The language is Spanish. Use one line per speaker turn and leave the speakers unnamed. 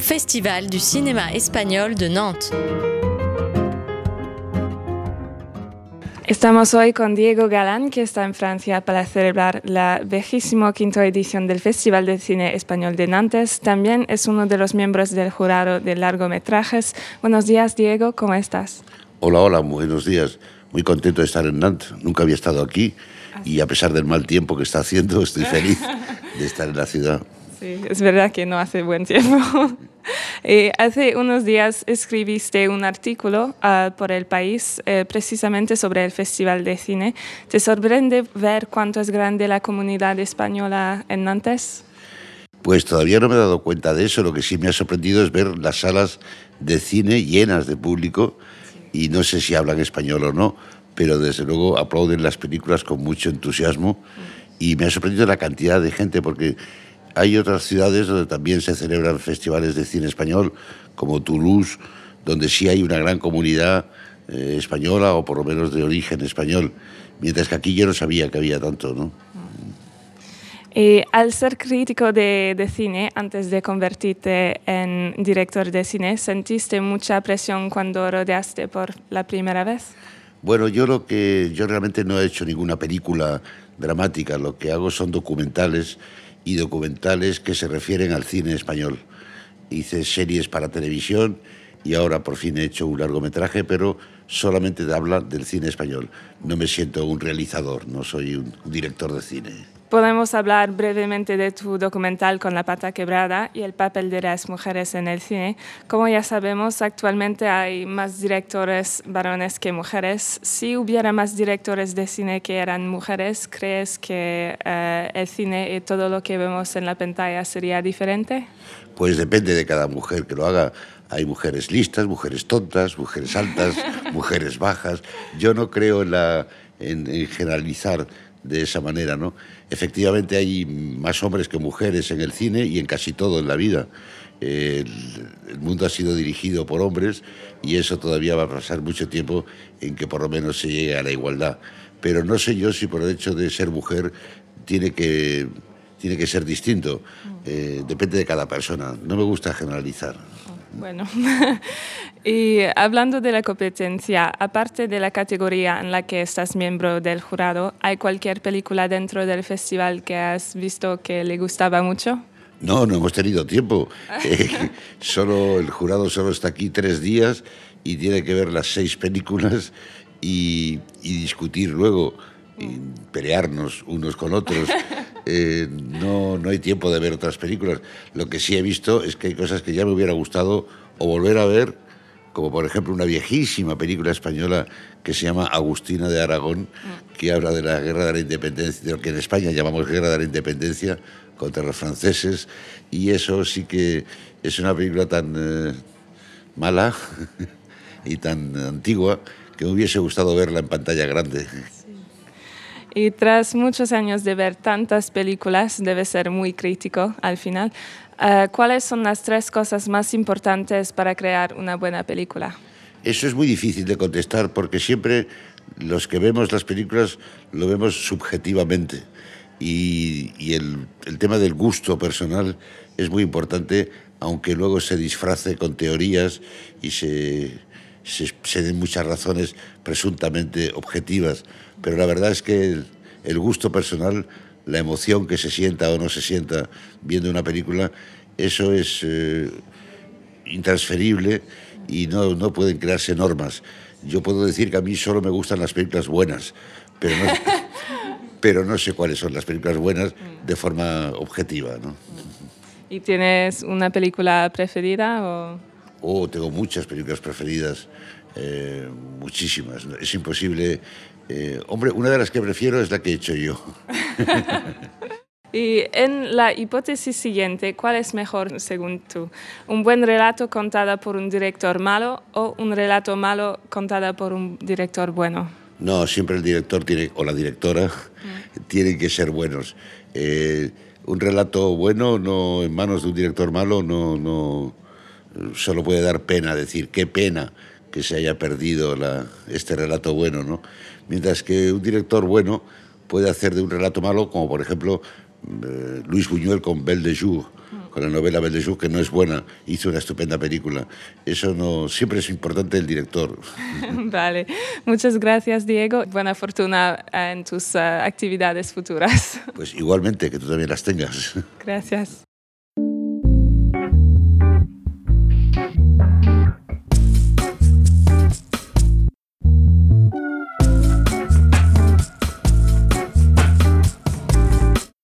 Festival du cinéma espagnol de Nantes.
Estamos hoy con Diego Galán, que está en Francia para celebrar la 25ª edición del Festival de Cine Español de Nantes. También es uno de los miembros del jurado de largometrajes. Buenos días, Diego, ¿cómo estás?
Hola, buenos días. Muy contento de estar en Nantes. Nunca había estado aquí y a pesar del mal tiempo que está haciendo, estoy feliz de estar en la ciudad.
Sí, es verdad que no hace buen tiempo. Hace unos días escribiste un artículo por El País precisamente sobre el Festival de Cine. ¿Te sorprende ver cuánto es grande la comunidad española en Nantes?
Pues todavía no me he dado cuenta de eso. Lo que sí me ha sorprendido es ver las salas de cine llenas de público y no sé si hablan español o no, pero desde luego aplauden las películas con mucho entusiasmo y me ha sorprendido la cantidad de gente porque hay otras ciudades donde también se celebran festivales de cine español, como Toulouse, donde sí hay una gran comunidad española o por lo menos de origen español, mientras que aquí yo no sabía que había tanto, ¿no?
Al ser crítico de cine, antes de convertirte en director de cine, ¿sentiste mucha presión cuando rodaste por la primera vez?
Bueno, yo realmente no he hecho ninguna película dramática, lo que hago son documentales y documentales que se refieren al cine español. Hice series para televisión y ahora por fin he hecho un largometraje, pero solamente habla del cine español. No me siento un realizador, no soy un director de cine.
Podemos hablar brevemente de tu documental Con la pata quebrada y el papel de las mujeres en el cine. Como ya sabemos, actualmente hay más directores varones que mujeres. Si hubiera más directores de cine que eran mujeres, ¿crees que el cine y todo lo que vemos en la pantalla sería diferente?
Pues depende de cada mujer que lo haga. Hay mujeres listas, mujeres tontas, mujeres altas, mujeres bajas. Yo no creo en generalizar de esa manera, ¿no? Efectivamente hay más hombres que mujeres en el cine y en casi todo en la vida. El mundo ha sido dirigido por hombres y eso todavía va a pasar mucho tiempo en que por lo menos se llegue a la igualdad. Pero no sé yo si por el hecho de ser mujer tiene que ser distinto. Depende de cada persona. No me gusta generalizar.
Bueno, y hablando de la competencia, aparte de la categoría en la que estás miembro del jurado, ¿hay cualquier película dentro del festival que has visto que le gustaba mucho?
No hemos tenido tiempo. El jurado solo está aquí 3 días y tiene que ver las 6 películas y discutir luego, y pelearnos unos con otros. No hay tiempo de ver otras películas. Lo que sí he visto es que hay cosas que ya me hubiera gustado o volver a ver, como por ejemplo una viejísima película española que se llama Agustina de Aragón, que habla de la guerra de la independencia, de lo que en España llamamos guerra de la independencia contra los franceses, y eso sí que es una película tan mala y tan antigua que me hubiese gustado verla en pantalla grande.
Y tras muchos años de ver tantas películas, debe ser muy crítico al final. ¿Cuáles son las 3 cosas más importantes para crear una buena película?
Eso es muy difícil de contestar porque siempre los que vemos las películas lo vemos subjetivamente y el tema del gusto personal es muy importante, aunque luego se disfrace con teorías y se den muchas razones presuntamente objetivas, pero la verdad es que el gusto personal, la emoción que se sienta o no se sienta viendo una película, eso es intransferible y no pueden crearse normas. Yo puedo decir que a mí solo me gustan las películas buenas, pero no sé cuáles son las películas buenas de forma objetiva, ¿no?
¿Y tienes una película preferida?
Tengo muchas películas preferidas, muchísimas. Es imposible. Hombre, una de las que prefiero es la que he hecho yo.
Y en la hipótesis siguiente, ¿cuál es mejor según tú? ¿Un buen relato contado por un director malo o un relato malo contado por un director bueno?
No, siempre el director o la directora tienen que ser buenos. Un relato bueno no en manos de un director malo no solo puede dar pena, decir qué pena que se haya perdido este relato bueno, ¿no? Mientras que un director bueno puede hacer de un relato malo, como por ejemplo Luis Buñuel con Belle de Jour, con la novela Belle de Jour, que no es buena, hizo una estupenda película. Eso no, siempre es importante el director.
Vale, muchas gracias, Diego. Buena fortuna en tus actividades futuras.
Pues igualmente, que tú también las tengas.
Gracias.